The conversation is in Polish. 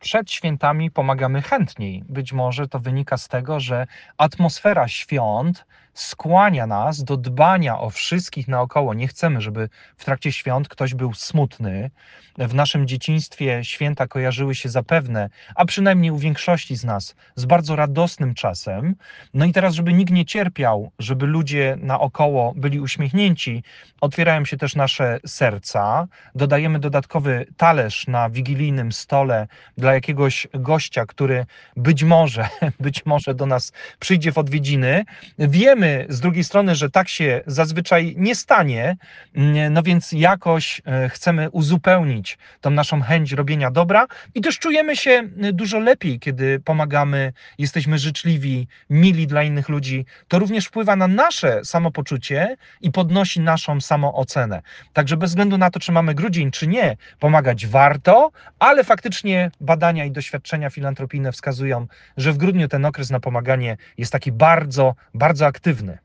przed świętami pomagamy chętniej. Być może to wynika z tego, że atmosfera świąt skłania nas do dbania o wszystkich naokoło. Nie chcemy, żeby w trakcie świąt ktoś był smutny. W naszym dzieciństwie święta kojarzyły się zapewne, a przynajmniej u większości z nas, z bardzo radosnym czasem. No i teraz, żeby nikt nie cierpiał, żeby ludzie naokoło byli uśmiechnięci, otwierają się też nasze serca, dodajemy dodatkowy talerz na wigilijnym stole dla jakiegoś gościa, który być może do nas przyjdzie w odwiedziny. Wiemy z drugiej strony, że tak się zazwyczaj nie stanie, no więc jakoś chcemy uzupełnić tą naszą chęć robienia dobra i też czujemy się dużo lepiej, kiedy pomagamy, jesteśmy życzliwi, mili dla innych ludzi. To również wpływa na nasze samopoczucie i podnosi naszą samoocenę. Także bez względu na to, czy mamy grudzień, czy nie, pomagać warto, ale faktycznie badania i doświadczenia filantropijne wskazują, że w grudniu ten okres na pomaganie jest taki bardzo, bardzo aktywny.